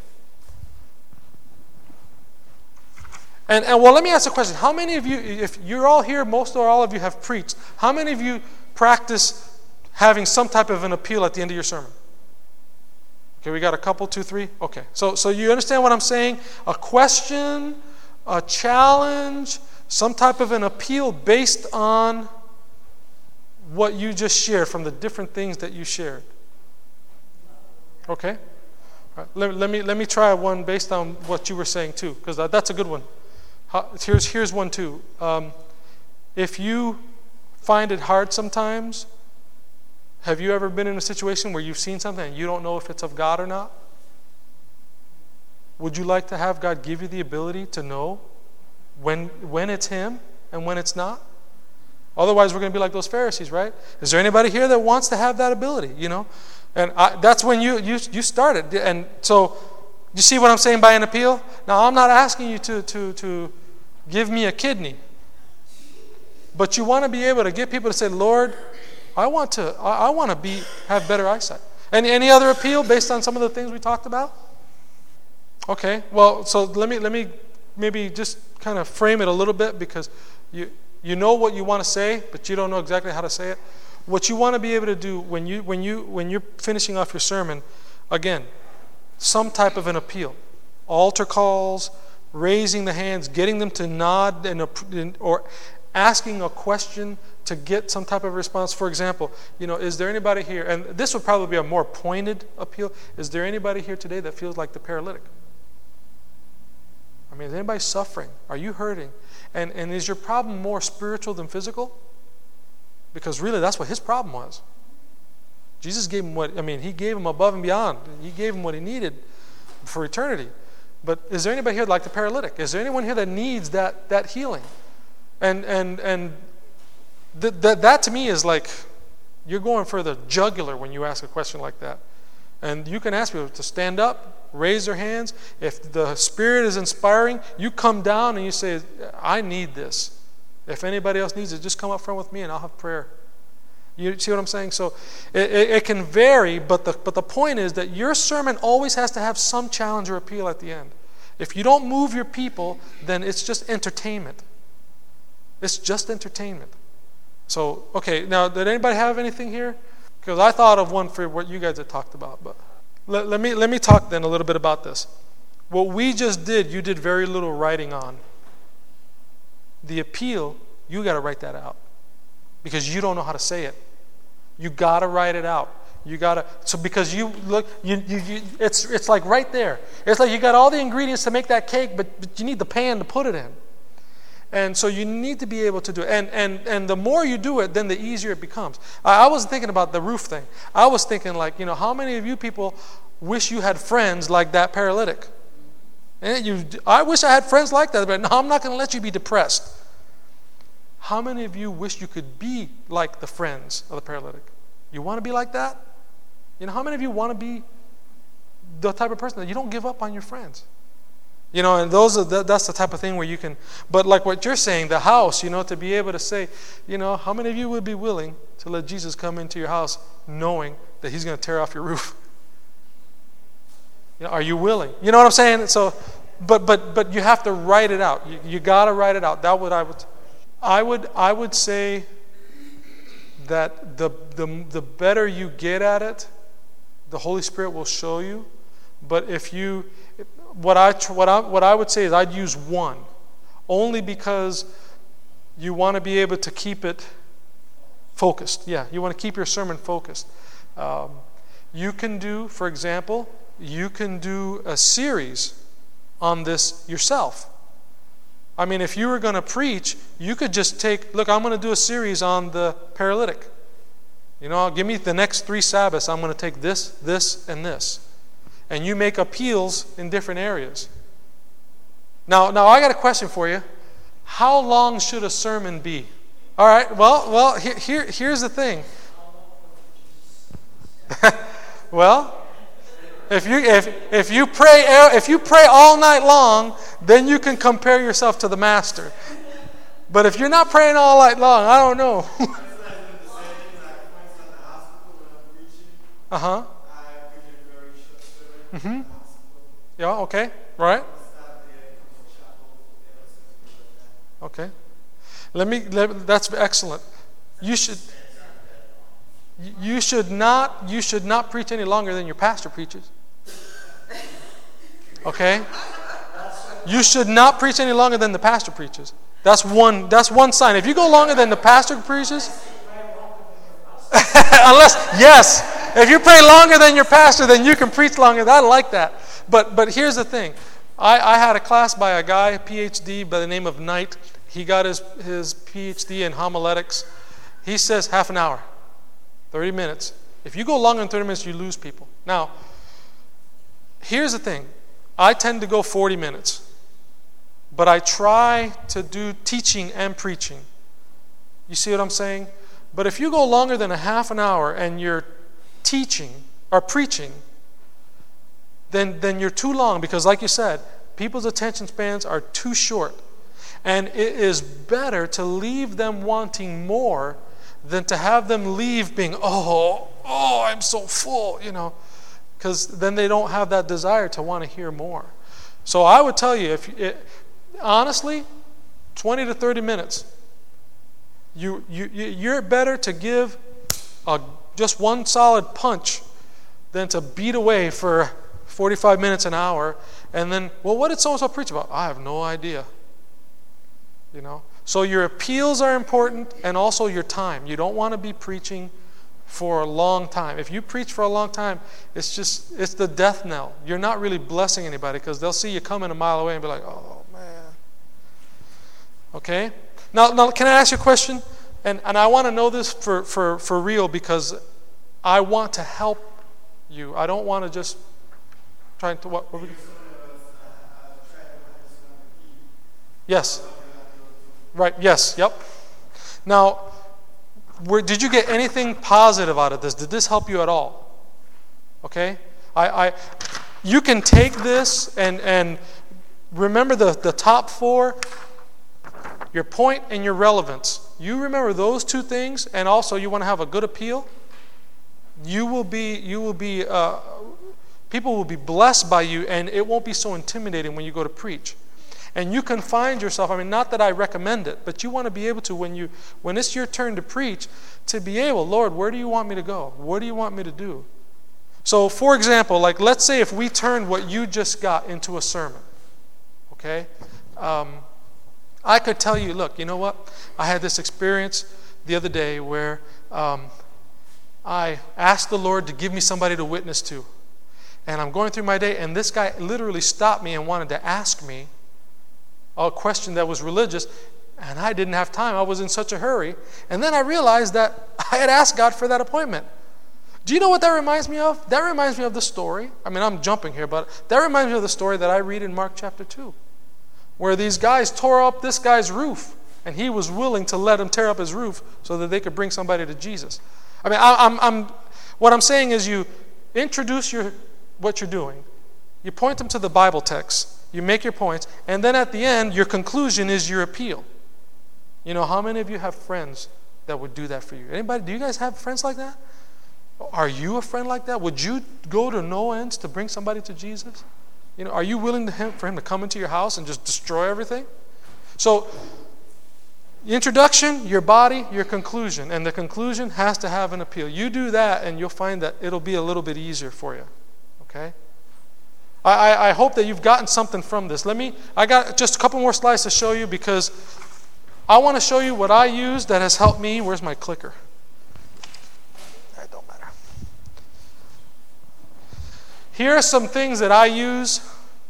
A: And well, let me ask a question. How many of you, if you're all here, most or all of you have preached, how many of you practice having some type of an appeal at the end of your sermon? Okay, we got a couple, 2, 3. Okay, so you understand what I'm saying? A question, a challenge, some type of an appeal based on what you just shared from the different things that you shared. Okay? All right, let me try one based on what you were saying too, because that's a good one. Here's one too. If you find it hard sometimes, have you ever been in a situation where you've seen something and you don't know if it's of God or not? Would you like to have God give you the ability to know when it's Him and when it's not? Otherwise, we're going to be like those Pharisees, right? Is there anybody here that wants to have that ability? And that's when you started. And so, you see what I'm saying by an appeal? Now, I'm not asking you to give me a kidney, but you want to be able to get people to say, Lord, I want to have better eyesight. Any other appeal based on some of the things we talked about? Okay, well, so let me maybe just kind of frame it a little bit, because you know what you want to say, but you don't know exactly how to say it. What you want to be able to do when you're finishing off your sermon, again, some type of an appeal, altar calls, raising the hands, getting them to nod, or asking a question to get some type of response. For example, is there anybody here, and this would probably be a more pointed appeal, is there anybody here today that feels like the paralytic? I mean, is anybody suffering? Are you hurting? And is your problem more spiritual than physical? Because really, that's what his problem was. Jesus gave him He gave him above and beyond. He gave him what he needed for eternity. But is there anybody here like the paralytic? Is there anyone here that needs that healing? And that to me is like, you're going for the jugular when you ask a question like that. And you can ask people to stand up, raise their hands. If the Spirit is inspiring, you come down and you say, I need this. If anybody else needs it, just come up front with me and I'll have prayer. You see what I'm saying? So it can vary, but the point is that your sermon always has to have some challenge or appeal at the end. If you don't move your people, then it's just entertainment. It's just entertainment. So, okay, now, did anybody have anything here? Because I thought of one for what you guys had talked about. But let me talk then a little bit about this. What we just did, you did very little writing on. The appeal, you got to write that out, because you don't know how to say it. You got to write it out. You got to, so because you look, it's like right there. It's like you got all the ingredients to make that cake, but you need the pan to put it in. And so you need to be able to do it. And the more you do it, then the easier it becomes. I was thinking about the roof thing. I was thinking like, how many of you people wish you had friends like that paralytic? And I wish I had friends like that, but no, I'm not going to let you be depressed. How many of you wish you could be like the friends of the paralytic? You want to be like that? How many of you want to be the type of person that you don't give up on your friends? And that's the type of thing where you can, but like what you're saying, the house, to be able to say, how many of you would be willing to let Jesus come into your house knowing that he's going to tear off your roof? Are you willing? You know what I'm saying? So, but you have to write it out. You got to write it out. That's what I would say that the better you get at it, the Holy Spirit will show you. But what I would say is I'd use one, only because you want to be able to keep it focused. Yeah, you want to keep your sermon focused. You can do, for example, a series on this yourself. I mean, if you were going to preach, you could just look, I'm going to do a series on the paralytic. Give me the next 3 Sabbaths, I'm going to take this, this, and this. And you make appeals in different areas. Now I got a question for you. How long should a sermon be? All right, well, here's the thing. Well, if you pray all night long, then you can compare yourself to the master. But if you're not praying all night long, I don't know. Uh-huh. Mm-hmm. Yeah, okay. Right. Okay. That's excellent. You should not preach any longer than your pastor preaches. Okay? You should not preach any longer than the pastor preaches. That's one sign. If you go longer than the pastor preaches, unless, yes. If you pray longer than your pastor, then you can preach longer. I like that. But here's the thing. I had a class by a guy, a PhD by the name of Knight. He got his PhD in homiletics. He says half an hour, 30 minutes. If you go longer than 30 minutes, you lose people. Now, here's the thing. I tend to go 40 minutes. But I try to do teaching and preaching. You see what I'm saying? But if you go longer than a half an hour and you're teaching or preaching, then you're too long, because like you said, people's attention spans are too short. And it is better to leave them wanting more than to have them leave being, oh, I'm so full, because then they don't have that desire to want to hear more. So I would tell you, honestly, 20 to 30 minutes. You're better to give just one solid punch than to beat away for 45 minutes, an hour, and then, what did so-and-so preach about? I have no idea. So your appeals are important, and also your time. You don't want to be preaching for a long time. If you preach for a long time, it's the death knell. You're not really blessing anybody, because they'll see you coming a mile away and be like, oh, man. Okay? Now, can I ask you a question? And I want to know this for real, because I want to help you. I don't want to just try to what were we? Yes. Right. Yes. Yep. Now, did you get anything positive out of this? Did this help you at all? Okay. You can take this and remember the top four. Your point and your relevance. You remember those two things, and also you want to have a good appeal. People will be blessed by you, and it won't be so intimidating when you go to preach. And you can find yourself, not that I recommend it, but you want to be able to, when it's your turn to preach, to be able, Lord, where do you want me to go? What do you want me to do? So, for example, let's say if we turned what you just got into a sermon, okay? I could tell you, look, you know what? I had this experience the other day where I asked the Lord to give me somebody to witness to. And I'm going through my day, and this guy literally stopped me and wanted to ask me a question that was religious, and I didn't have time. I was in such a hurry. And then I realized that I had asked God for that appointment. Do you know what that reminds me of? That reminds me of the story. I'm jumping here, but that reminds me of the story that I read in Mark chapter 2. Where these guys tore up this guy's roof, and he was willing to let him tear up his roof so that they could bring somebody to Jesus. What I'm saying is, you introduce what you're doing. You point them to the Bible text. You make your points, and then at the end, your conclusion is your appeal. How many of you have friends that would do that for you? Anybody? Do you guys have friends like that? Are you a friend like that? Would you go to no ends to bring somebody to Jesus? Are you willing for him to come into your house and just destroy everything? So, introduction, your body, your conclusion. And the conclusion has to have an appeal. You do that, and you'll find that it'll be a little bit easier for you. Okay? I hope that you've gotten something from this. I got just a couple more slides to show you, because I want to show you what I use that has helped me. Where's my clicker? That don't matter. Here are some things that I use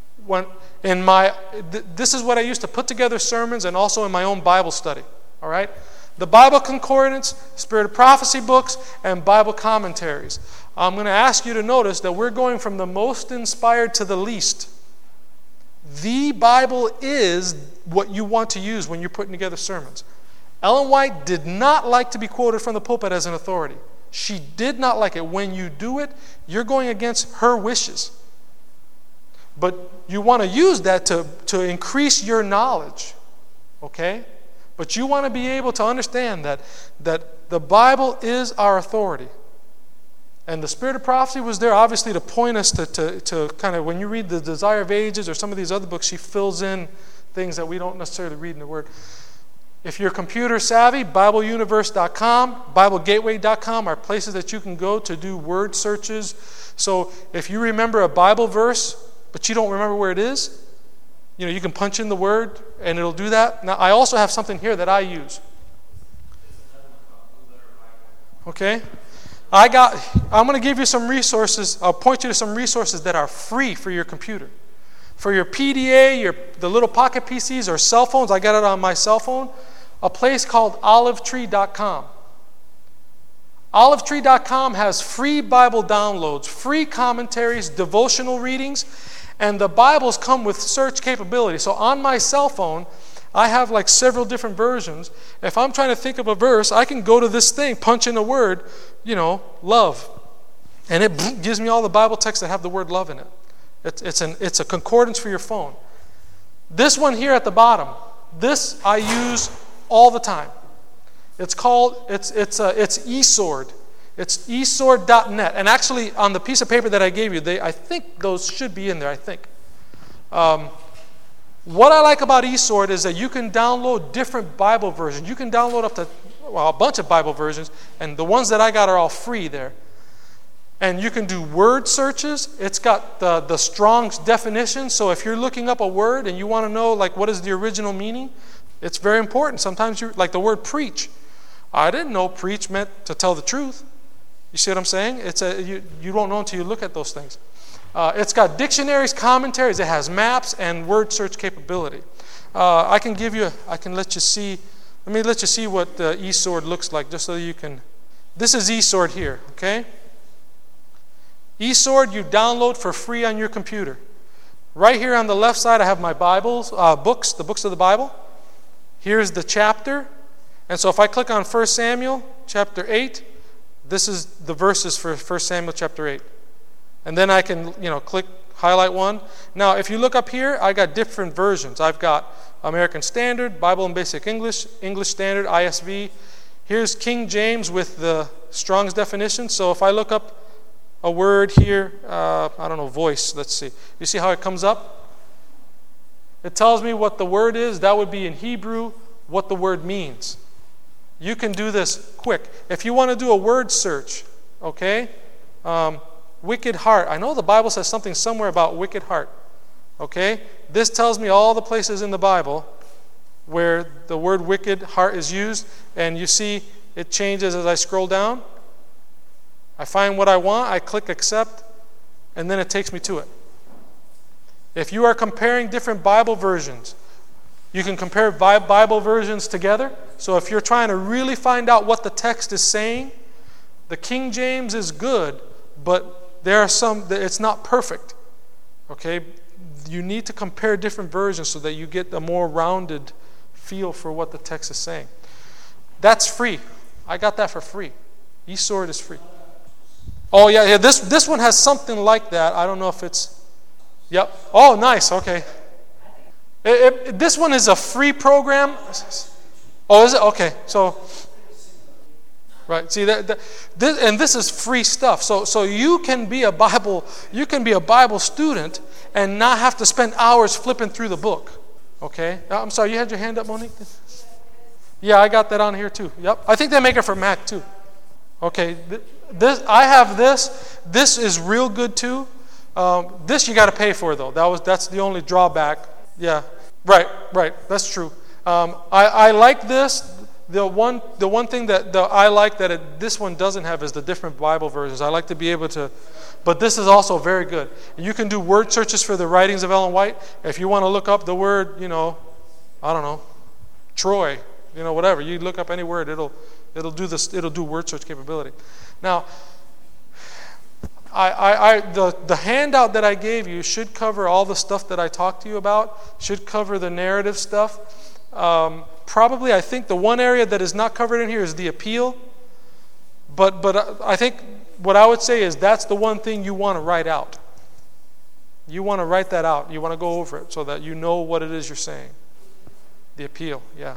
A: this is what I use to put together sermons, and also in my own Bible study. All right? The Bible Concordance, Spirit of Prophecy books, and Bible commentaries. I'm going to ask you to notice that we're going from the most inspired to the least. The Bible is what you want to use when you're putting together sermons. Ellen White did not like to be quoted from the pulpit as an authority. She did not like it. When you do it, you're going against her wishes. But you want to use that to increase your knowledge. Okay? But you want to be able to understand that the Bible is our authority. And the Spirit of Prophecy was there, obviously, to point us to kind of, when you read the Desire of Ages or some of these other books, she fills in things that we don't necessarily read in the Word. If you're computer savvy, BibleUniverse.com, BibleGateway.com are places that you can go to do word searches. So if you remember a Bible verse, but you don't remember where it is, you can punch in the word and it'll do that. Now, I also have something here that I use. Okay? I'm going to give you some resources. I'll point you to some resources that are free for your computer. For your PDA, the little pocket PCs or cell phones, I got it on my cell phone, a place called olivetree.com. Olivetree.com has free Bible downloads, free commentaries, devotional readings, and the Bibles come with search capability. So on my cell phone, I have like several different versions. If I'm trying to think of a verse, I can go to this thing, punch in a word, love. And it gives me all the Bible texts that have the word love in it. It's a concordance for your phone. This one here at the bottom, this I use all the time. It's eSword. It's eSword.net. And actually, on the piece of paper that I gave you, I think those should be in there, I think. What I like about eSword is that you can download different Bible versions. You can download up to, a bunch of Bible versions, and the ones that I got are all free there. And you can do word searches. It's got the Strong's definition. So if you're looking up a word and you want to know, like, what is the original meaning, it's very important. Sometimes like the word preach. I didn't know preach meant to tell the truth. You see what I'm saying? You don't know until you look at those things. It's got dictionaries, commentaries. It has maps and word search capability. I can let you see. Let me let you see what eSword looks like, just so you can. This is eSword here, okay? eSword you download for free on your computer. Right here on the left side, I have my Bibles, the books of the Bible. Here's the chapter. And so if I click on 1 Samuel chapter 8, this is the verses for 1 Samuel chapter 8. And then I can, click, highlight one. Now, if you look up here, I got different versions. I've got American Standard, Bible in Basic English, English Standard, ISV. Here's King James with the Strong's definition. So if I look up a word here, voice, let's see. You see how it comes up? It tells me what the word is. That would be in Hebrew what the word means. You can do this quick. If you want to do a word search, okay? Wicked heart. I know the Bible says something somewhere about wicked heart. Okay? This tells me all the places in the Bible where the word wicked heart is used. And you see it changes as I scroll down. I find what I want. I click accept. And then it takes me to it. If you are comparing different Bible versions, you can compare Bible versions together. So if you're trying to really find out what the text is saying, the King James is good, but there are some, it's not perfect. Okay? You need to compare different versions so that you get a more rounded feel for what the text is saying. That's free. I got that for free. eSword is free. Oh, yeah. This one has something like that. I don't know if it's... Yep. Oh, nice. Okay. This one is a free program. Oh, is it? Okay. So, right. See this is free stuff. So you can be a Bible student and not have to spend hours flipping through the book. Okay. I'm sorry. You had your hand up, Monique? Yeah, I got that on here too. Yep. I think they make it for Mac too. Okay. I have this. This is real good too. This you got to pay for though. That's the only drawback. Yeah. Right. That's true. I like this. The one thing that I like that this one doesn't have is the different Bible versions. I like to be able to, but this is also very good. You can do word searches for the writings of Ellen White. If you want to look up the word, I don't know, Troy, whatever. You look up any word, it'll do this. It'll do word search capability. Now, the handout that I gave you should cover all the stuff that I talked to you about. Should cover the narrative stuff. Probably, I think the one area that is not covered in here is the appeal. But I think what I would say is that's the one thing you want to write out. You want to write that out. You want to go over it so that you know what it is you're saying. The appeal, yeah.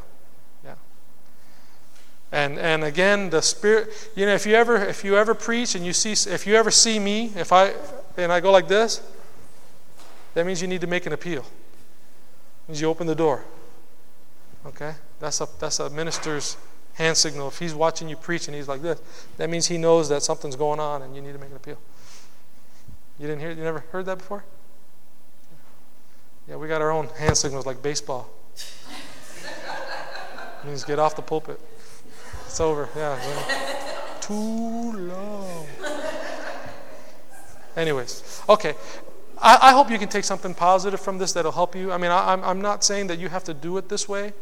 A: And again, the Spirit. If you ever preach and if you ever see me, if I go like this, that means you need to make an appeal. It means you open the door. Okay, that's a minister's hand signal. If he's watching you preach and he's like this, that means he knows that something's going on and you need to make an appeal. You never heard that before? Yeah, we got our own hand signals like baseball. It means get off the pulpit. It's over. Yeah. 2 too long. Anyways, okay. I hope you can take something positive from this that'll help you. I mean, I'm not saying that you have to do it this way,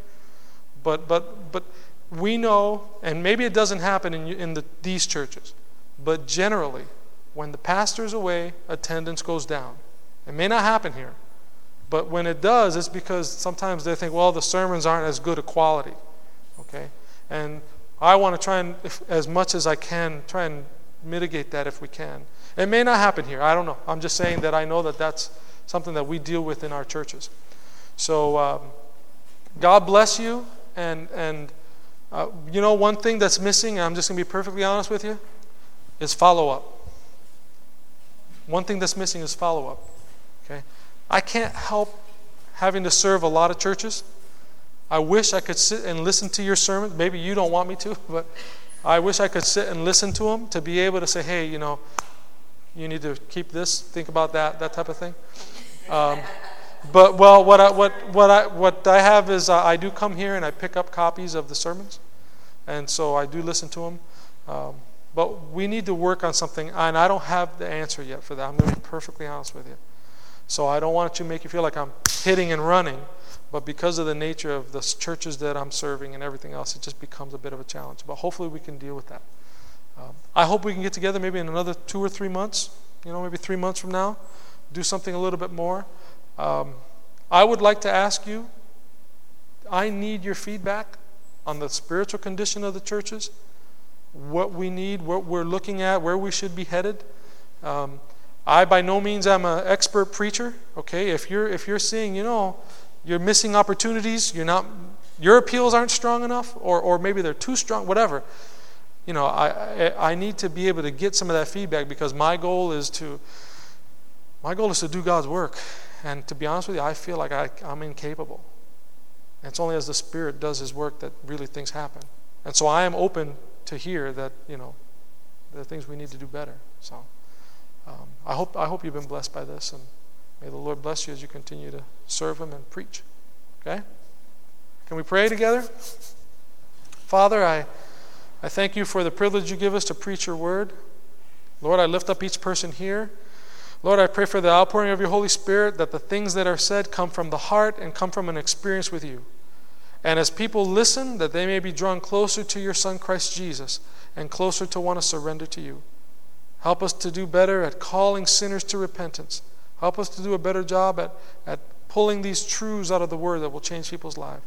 A: but we know, and maybe it doesn't happen in these churches, but generally, when the pastor's away, attendance goes down. It may not happen here, but when it does, it's because sometimes they think, well, the sermons aren't as good a quality, okay? And I want to try and, as much as I can, try and mitigate that if we can. It may not happen here. I don't know. I'm just saying that I know that that's something that we deal with in our churches. So God bless you. And you know, one thing that's missing, and I'm just going to be perfectly honest with you, is follow-up. One thing that's missing is follow-up. Okay? I can't help having to serve a lot of churches. I wish I could sit and listen to your sermons. Maybe you don't want me to, but I wish I could sit and listen to them to be able to say, hey, you know, you need to keep this, think about that type of thing. But well, what I have is I do come here and I pick up copies of the sermons, and so I do listen to them. But we need to work on something, and I don't have the answer yet for that. I'm going to be perfectly honest with you. So I don't want to make you feel like I'm hitting and running, but because of the nature of the churches that I'm serving and everything else, it just becomes a bit of a challenge. But hopefully we can deal with that. I hope we can get together maybe in another 2 or 3 months, you know, maybe 3 months from now, do something a little bit more. I would like to ask you, I need your feedback on the spiritual condition of the churches, what we need, what we're looking at, where we should be headed. I by no means am an expert preacher. Okay, if you're seeing, you know, you're missing opportunities, your appeals aren't strong enough, or maybe they're too strong, whatever. You know, I need to be able to get some of that feedback, because my goal is to do God's work. And to be honest with you, I feel like I'm incapable. And it's only as the Spirit does His work that really things happen. And so I am open to hear that, you know, there are things we need to do better. So I hope you've been blessed by this, and may the Lord bless you as you continue to serve Him and preach. Okay? Can we pray together? Father, I thank you for the privilege you give us to preach your word. Lord, I lift up each person here. Lord, I pray for the outpouring of your Holy Spirit, that the things that are said come from the heart and come from an experience with you. And as people listen, that they may be drawn closer to your Son, Christ Jesus, and closer to want to surrender to you. Help us to do better at calling sinners to repentance. Help us to do a better job at pulling these truths out of the word that will change people's lives.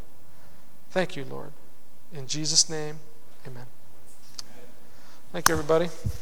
A: Thank you, Lord. In Jesus' name, amen. Thank you, everybody.